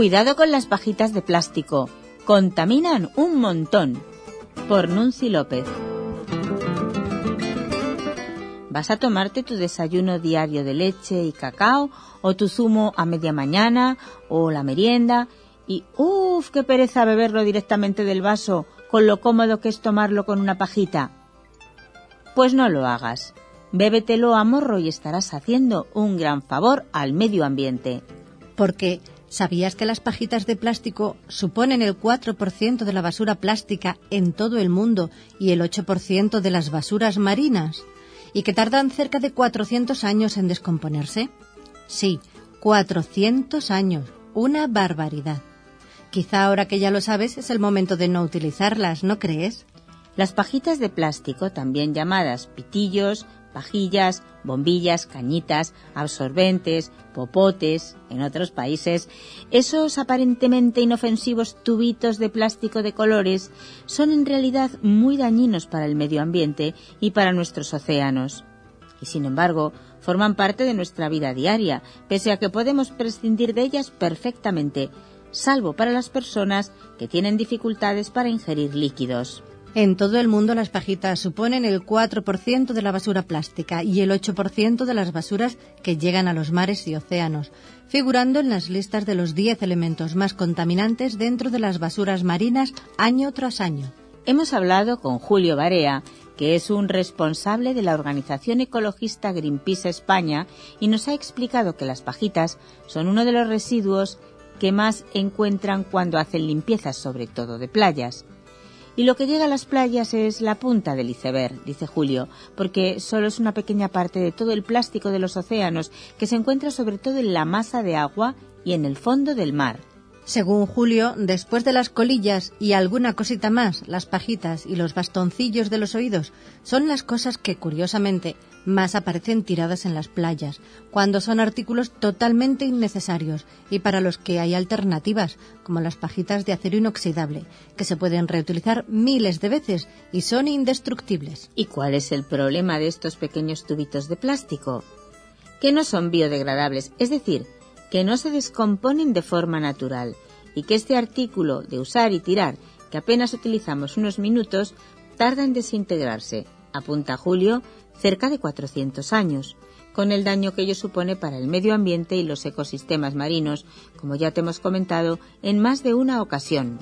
Cuidado con las pajitas de plástico, contaminan un montón. Por Nunci López. ¿Vas a tomarte tu desayuno diario de leche y cacao, o tu zumo a media mañana, o la merienda? Y ¡uf! ¡Qué pereza beberlo directamente del vaso, con lo cómodo que es tomarlo con una pajita! Pues no lo hagas. Bébetelo a morro y estarás haciendo un gran favor al medio ambiente. Porque, ¿sabías que las pajitas de plástico suponen el 4% de la basura plástica en todo el mundo y el 8% de las basuras marinas? ¿Y que tardan cerca de 400 años en descomponerse? Sí, 400 años. Una barbaridad. Quizá ahora que ya lo sabes es el momento de no utilizarlas, ¿no crees? Las pajitas de plástico, también llamadas pitillos, pajillas, bombillas, cañitas, absorbentes, popotes, en otros países, esos aparentemente inofensivos tubitos de plástico de colores son en realidad muy dañinos para el medio ambiente y para nuestros océanos. Y sin embargo, forman parte de nuestra vida diaria, pese a que podemos prescindir de ellas perfectamente, salvo para las personas que tienen dificultades para ingerir líquidos. En todo el mundo las pajitas suponen el 4% de la basura plástica y el 8% de las basuras que llegan a los mares y océanos, figurando en las listas de los 10 elementos más contaminantes dentro de las basuras marinas año tras año. Hemos hablado con Julio Barea, que es un responsable de la organización ecologista Greenpeace España, y nos ha explicado que las pajitas son uno de los residuos que más encuentran cuando hacen limpiezas, sobre todo de playas. Y lo que llega a las playas es la punta del iceberg, dice Julio, porque solo es una pequeña parte de todo el plástico de los océanos que se encuentra sobre todo en la masa de agua y en el fondo del mar. Según Julio, después de las colillas y alguna cosita más, las pajitas y los bastoncillos de los oídos son las cosas que, curiosamente, más aparecen tiradas en las playas, cuando son artículos totalmente innecesarios y para los que hay alternativas, como las pajitas de acero inoxidable, que se pueden reutilizar miles de veces y son indestructibles. ¿Y cuál es el problema de estos pequeños tubitos de plástico? Que no son biodegradables, es decir, que no se descomponen de forma natural y que este artículo de usar y tirar, que apenas utilizamos unos minutos, tarda en desintegrarse, apunta Julio, cerca de 400 años, con el daño que ello supone para el medio ambiente y los ecosistemas marinos, como ya te hemos comentado en más de una ocasión.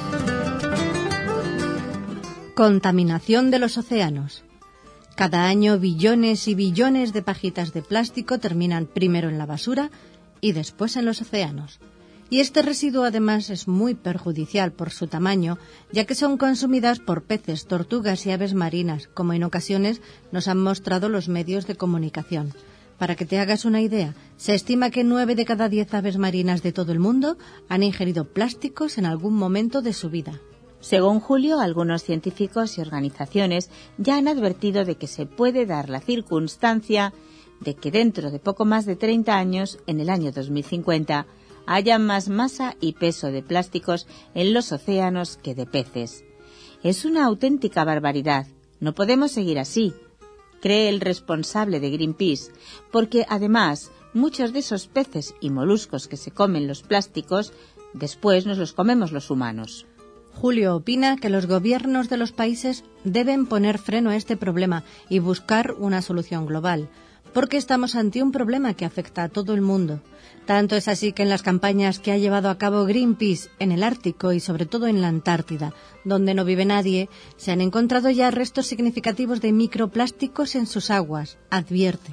Contaminación de los océanos. Cada año billones y billones de pajitas de plástico terminan primero en la basura y después en los océanos. Y este residuo además es muy perjudicial por su tamaño, ya que son consumidas por peces, tortugas y aves marinas, como en ocasiones nos han mostrado los medios de comunicación. Para que te hagas una idea, se estima que 9 de cada 10 aves marinas de todo el mundo han ingerido plásticos en algún momento de su vida. Según Julio, algunos científicos y organizaciones ya han advertido de que se puede dar la circunstancia de que dentro de poco más de 30 años, en el año 2050, haya más masa y peso de plásticos en los océanos que de peces. Es una auténtica barbaridad. No podemos seguir así, cree el responsable de Greenpeace, porque además muchos de esos peces y moluscos que se comen los plásticos, después nos los comemos los humanos. Julio opina que los gobiernos de los países deben poner freno a este problema y buscar una solución global, porque estamos ante un problema que afecta a todo el mundo. Tanto es así que en las campañas que ha llevado a cabo Greenpeace en el Ártico y sobre todo en la Antártida, donde no vive nadie, se han encontrado ya restos significativos de microplásticos en sus aguas, advierte.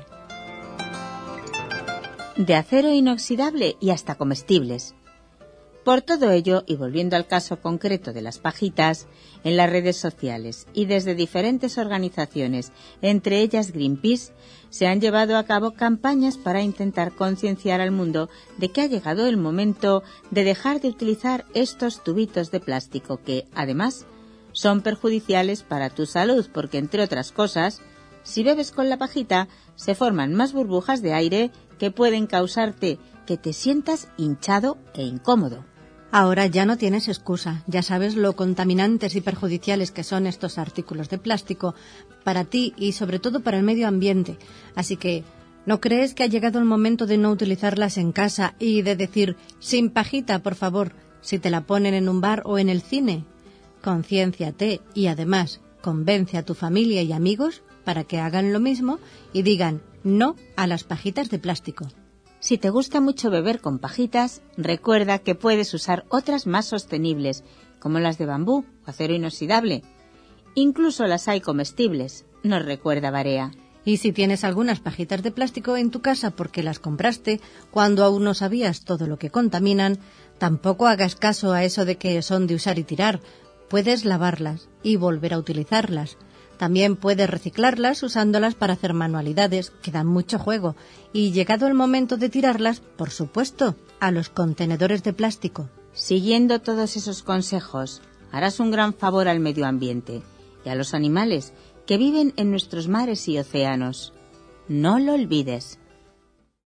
De acero inoxidable y hasta comestibles. Por todo ello, y volviendo al caso concreto de las pajitas, en las redes sociales y desde diferentes organizaciones, entre ellas Greenpeace, se han llevado a cabo campañas para intentar concienciar al mundo de que ha llegado el momento de dejar de utilizar estos tubitos de plástico que, además, son perjudiciales para tu salud porque, entre otras cosas, si bebes con la pajita, se forman más burbujas de aire que pueden causarte que te sientas hinchado e incómodo. Ahora ya no tienes excusa, ya sabes lo contaminantes y perjudiciales que son estos artículos de plástico para ti y sobre todo para el medio ambiente. Así que ¿No crees que ha llegado el momento de no utilizarlas en casa y de decir sin pajita, por favor, si te la ponen en un bar o en el cine? Conciénciate y además convence a tu familia y amigos para que hagan lo mismo y digan no a las pajitas de plástico. Si te gusta mucho beber con pajitas, recuerda que puedes usar otras más sostenibles, como las de bambú o acero inoxidable. Incluso las hay comestibles, nos recuerda Barea. Y si tienes algunas pajitas de plástico en tu casa porque las compraste cuando aún no sabías todo lo que contaminan, tampoco hagas caso a eso de que son de usar y tirar. Puedes lavarlas y volver a utilizarlas. También puedes reciclarlas usándolas para hacer manualidades, que dan mucho juego. Y llegado el momento de tirarlas, por supuesto, a los contenedores de plástico. Siguiendo todos esos consejos, harás un gran favor al medio ambiente y a los animales que viven en nuestros mares y océanos. No lo olvides.